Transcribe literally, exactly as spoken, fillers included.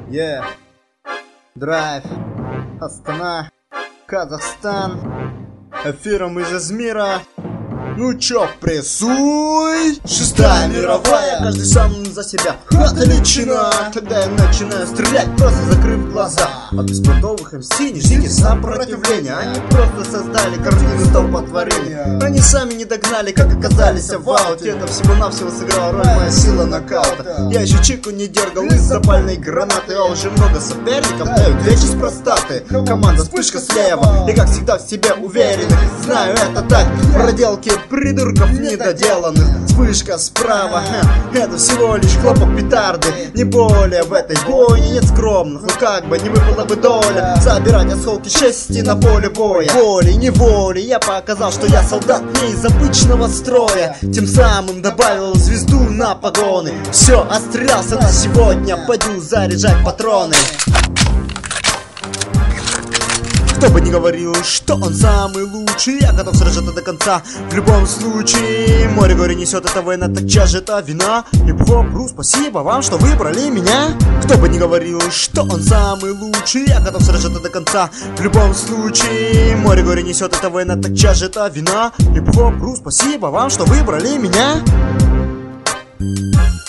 Yeah. Драйв, Астана, Казахстан. Эфиром из Измира. Ну чё, прессуй! Шестая мировая, каждый сам за себя. Отлично! Когда я начинаю стрелять, просто закрыв глаза. От беспонтовых эм си не ждите сопротивления. Они просто создали картину столпотворения. Они сами не догнали, как оказались в ауте. Это всего-навсего сыграла роль моя сила нокаута. Я еще чику не дергал из запальной гранаты, а уже много соперников дают вечи с простаты. Команда вспышка слева, и как всегда в себе уверенных. Знаю, это так, проделки придурков недоделанных. Вспышка справа, ха, это всего лишь хлопок петарды. Не более в этой бойне нет скромных. Ну как бы не выпала бы доля собирать осколки шести на поле боя. Волей-неволей я показал, что я солдат не из обычного строя. Тем самым добавил звезду на погоны. Все, отстрелялся на сегодня, пойду заряжать патроны. Кто бы ни говорил, что он самый лучший, я готов сражаться до конца в любом случае. Море горе несет эта война, так чья же это вина? Хип-хоп, ру, спасибо вам, что выбрали меня. Кто бы ни говорил, что он самый лучший, я готов сражаться до конца в любом случае. Море горе несет эта война, так чья же это вина? Хип-хоп, ру, спасибо вам, что выбрали меня.